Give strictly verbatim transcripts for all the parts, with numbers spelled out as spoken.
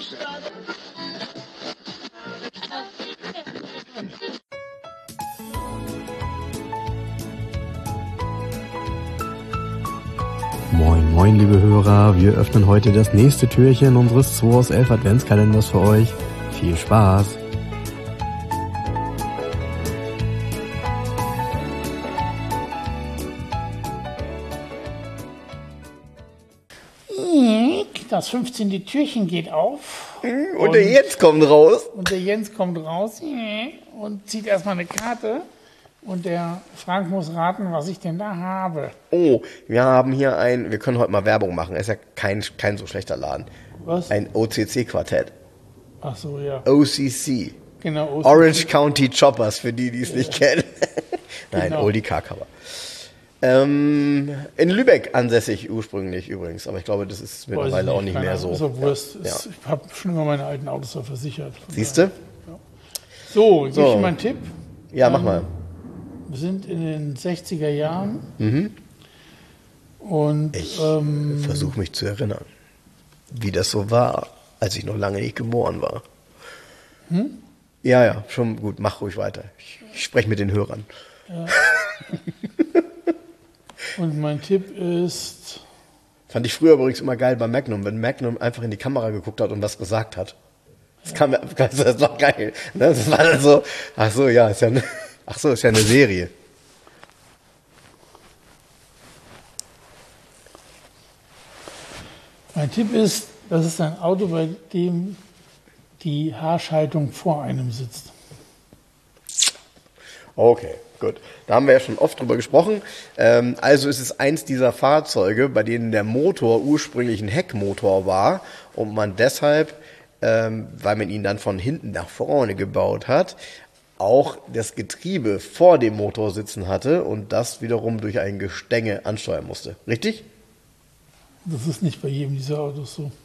Moin, moin, liebe Hörer. Wir öffnen heute das nächste Türchen unseres zwei aus elf Adventskalenders für euch. Viel Spaß! Das fünfzehnte Türchen geht auf. Und, und der Jens kommt raus. Und der Jens kommt raus und zieht erstmal eine Karte. Und der Frank muss raten, was ich denn da habe. Oh, wir haben hier ein, wir können heute mal Werbung machen, ist ja kein, kein so schlechter Laden. Was? Ein O C C-Quartett. Ach so, ja. O C C. Genau, O C C. Orange County Choppers, für die, die es ja. nicht kennen. Nein, genau. Oldie Car Cover. Ähm, in Lübeck ansässig ursprünglich übrigens, aber ich glaube, das ist mittlerweile auch nicht mehr so. Ist auch Wurst. Ja. Ich habe schon immer meine alten Autos da versichert. Siehst du? Ja. So, gib So. ich mal einen Tipp. Ja, mach mal. Wir sind in den sechziger Jahren. Mhm. Und Ich ähm, versuche mich zu erinnern, wie das so war, als ich noch lange nicht geboren war. Hm? Ja, ja, schon gut, mach ruhig weiter. Ich, ich spreche mit den Hörern. Ja. Und mein Tipp ist... Fand ich früher übrigens immer geil bei Magnum, wenn Magnum einfach in die Kamera geguckt hat und was gesagt hat. Das, kam, das war geil. Das war dann so, ach so, ja, ist ja eine, ach so, ist ja eine Serie. Mein Tipp ist, das ist ein Auto, bei dem die Haarschaltung vor einem sitzt. Okay, gut. Da haben wir ja schon oft drüber gesprochen. Ähm, also ist es eins dieser Fahrzeuge, bei denen der Motor ursprünglich ein Heckmotor war und man deshalb, ähm, weil man ihn dann von hinten nach vorne gebaut hat, auch das Getriebe vor dem Motor sitzen hatte und das wiederum durch ein Gestänge ansteuern musste. Richtig? Das ist nicht bei jedem dieser Autos so.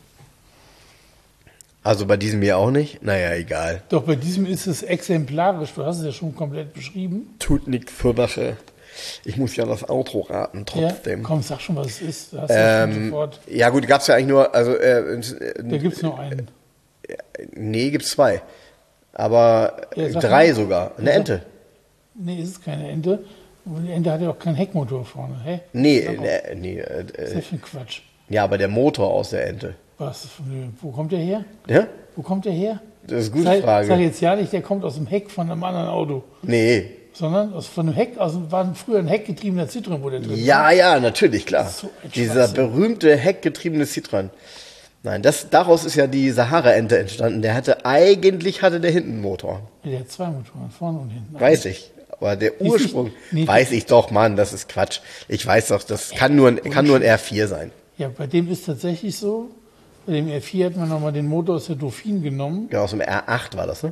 Also bei diesem hier auch nicht? Naja, egal. Doch, bei diesem ist es exemplarisch. Du hast es ja schon komplett beschrieben. Tut nichts zur Sache. Ich muss ja das Auto raten, trotzdem. Ja, komm, sag schon, was es ist. Du hast ja schon Ähm, sofort. ja gut, gab's ja eigentlich nur, also äh, Da gibt es nur einen. nee, gibt's zwei. Aber Ja, sag drei mal. sogar. Eine Ja, sag- Ente. Nee, es ist keine Ente. Und die Ente hat ja auch keinen Heckmotor vorne. Hä? Nee, Sag mal, äh, nee äh, Was ist äh, das für ein Quatsch? ja, aber der Motor aus der Ente. Was? Wo kommt der her? Ja? Wo kommt der her? Das ist eine gute Sag, Frage. sag jetzt ja nicht, der kommt aus dem Heck von einem anderen Auto. Nee. Sondern aus, von einem Heck, aus, dem- war früher ein heckgetriebener Citroën, wo der drin Ja, ja, natürlich, klar. Das ist so ein Dieser Schwachsinn. berühmte heckgetriebene Citroën. Nein, das, daraus ist ja die Sahara-Ente entstanden. Der hatte, eigentlich hatte der hinten einen Motor. war. Der hat zwei Motoren, vorne und hinten. Weiß ich. Aber der Ursprung, nicht- nee, weiß ich doch, Mann, das ist Quatsch. Ich weiß doch, das kann nur ein, kann nur ein R vier sein. Ja, bei dem ist tatsächlich so, bei dem R vier hat man nochmal den Motor aus der Dauphine genommen. Ja, aus dem R acht war das, ne?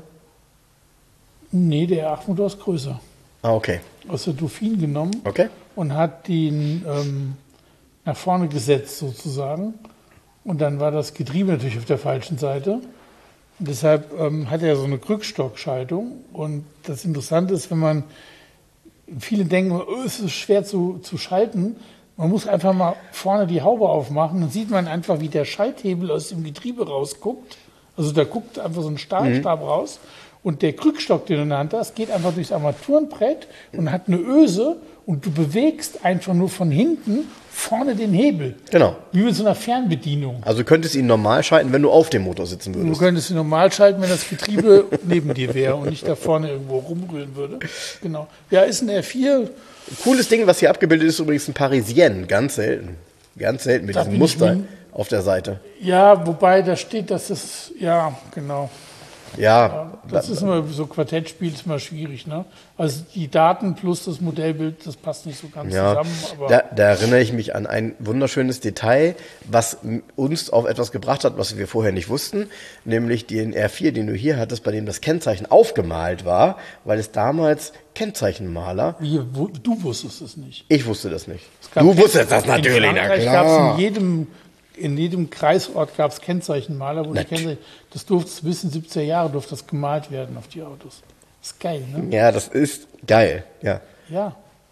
Nee, der R acht Motor ist größer. Ah, okay. Aus der Dauphine genommen Okay. und hat den ähm, nach vorne gesetzt sozusagen. Und dann war das Getriebe natürlich auf der falschen Seite. Und deshalb ähm, hat er so eine Krückstockschaltung. Und das Interessante ist, wenn man, viele denken, oh, es ist schwer zu, zu schalten. Man muss einfach mal vorne die Haube aufmachen. Dann sieht man einfach, wie der Schalthebel aus dem Getriebe rausguckt. Also da guckt einfach so ein Stahlstab raus. Und der Krückstock, den du in der Hand hast, geht einfach durchs Armaturenbrett und hat eine Öse. Und du bewegst einfach nur von hinten vorne den Hebel. Genau. Wie mit so einer Fernbedienung. Also du könntest ihn normal schalten, wenn du auf dem Motor sitzen Du würdest. könntest ihn normal schalten, wenn das Getriebe neben dir wäre und nicht da vorne irgendwo rumrühren würde. Genau. Ja, ist ein R vier. Cooles Ding, was hier abgebildet ist, übrigens ein Parisien. Ganz selten. Ganz selten mit Da diesem bin ich Muster nie- auf der Seite. Ja, wobei da steht, dass das, ja, genau. Ja, Das ist immer so Quartettspiel, ist immer schwierig, ne? Also die Daten plus das Modellbild, das passt nicht so ganz ja. zusammen. Aber Da, da erinnere ich mich an ein wunderschönes Detail, was m- uns auf etwas gebracht hat, was wir vorher nicht wussten, nämlich den R vier, den du hier hattest, bei dem das Kennzeichen aufgemalt war, weil es damals Kennzeichenmaler, wie, wo, du wusstest es nicht. ich wusste das nicht. Es gab- Du wusstest das in natürlich, na Frankreich gab es klar. in jedem, in jedem Kreisort gab es Kennzeichenmaler, wo die Nat- Kennzeichen, das durfte bis in siebziger Jahre durfte das gemalt werden auf die Autos. Das ist geil, ne? Ja, das ist geil, ja. Ja.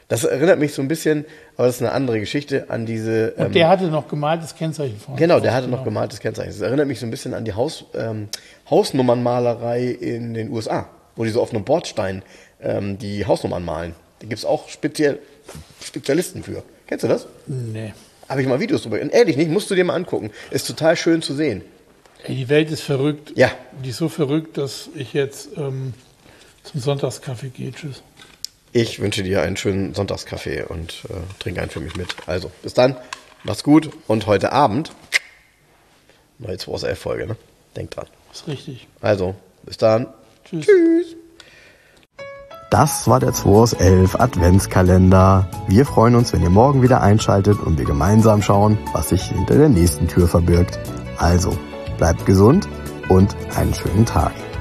Das erinnert mich so ein bisschen, aber das ist eine andere Geschichte, an diese... Und ähm, der hatte noch gemaltes Kennzeichen vorne. Genau, der hatte genau. noch gemaltes Kennzeichen. Das erinnert mich so ein bisschen an die Haus, ähm, Hausnummernmalerei in den U S A, wo die so auf einem Bordstein ähm, die Hausnummern malen. Da gibt's auch speziell Spezialisten für. Kennst du das? Nee. Habe ich mal Videos drüber. Ehrlich nicht, musst du dir mal angucken. Ist total schön zu sehen. Ey, die Welt ist verrückt. Ja. Die ist so verrückt, dass ich jetzt ähm, zum Sonntagskaffee gehe. Tschüss. Ich wünsche dir einen schönen Sonntagskaffee und äh, trink einen für mich mit. Also, bis dann. Mach's gut. Und heute Abend neue zwei aus elf Folge, ne? Denk dran. Ist richtig. Also, bis dann. Tschüss. Tschüss. Das war der zwei aus elf Adventskalender. Wir freuen uns, wenn ihr morgen wieder einschaltet und wir gemeinsam schauen, was sich hinter der nächsten Tür verbirgt. Also, bleibt gesund und einen schönen Tag.